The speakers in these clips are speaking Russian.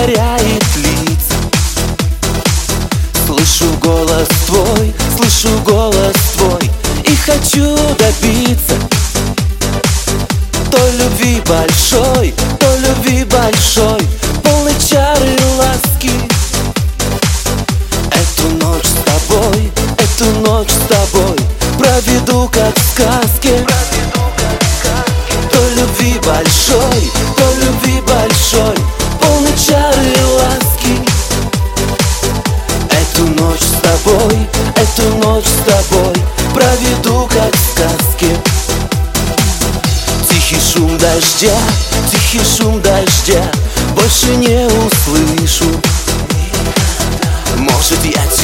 озаряет лица. Слышу голос твой и хочу добиться той любви большой, полной чары и ласки. Эту ночь с тобой проведу как в сказке. Той любви большой, полной чары и ласки. Эту ночь с тобой проведу как в сказке. Тихий шум дождя больше не услышу. Может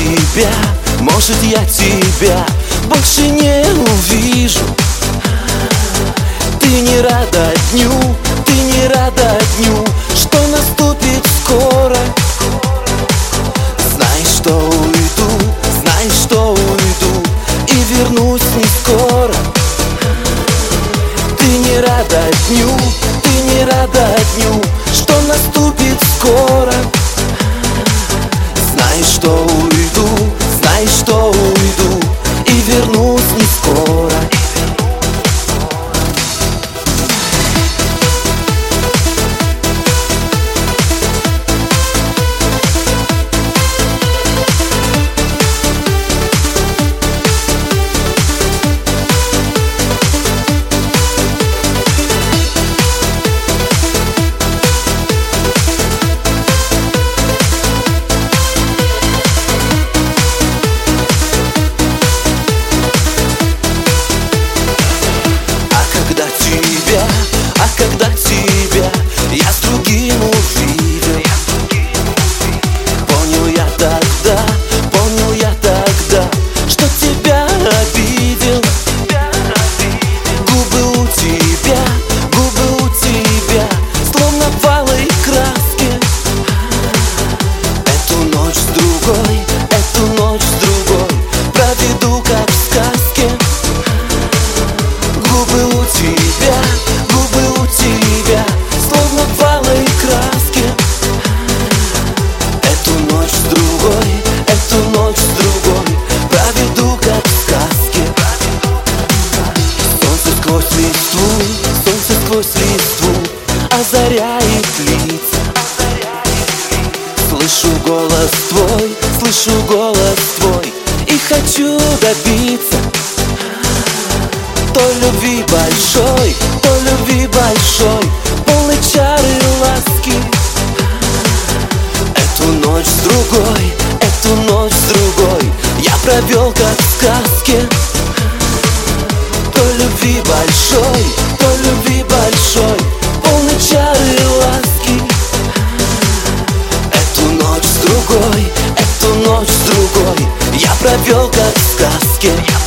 я тебя больше не увижу. Ты не рада дню, что наступит скоро. Знаешь, что уйду и вернусь не скоро. Ты не рада дню, что наступит скоро. Знаешь, что уйду и вернусь не скоро. Когда тебя я с другим увидел, понял я тогда, что тебя обидел. Губы у тебя, словно в алой краске. Эту ночь с другой проведу как в сказке. Губы у тебя, словно в алой краске. Эту ночь с другой проведу как в сказке. Солнце сквозь листву озаряет лица. Слышу голос твой и хочу добиться той любви большой, полной чары и ласки. Эту ночь с другой я провел как в сказке. Той любви большой, полной чары и ласки. Эту ночь с другой я провел как в сказке.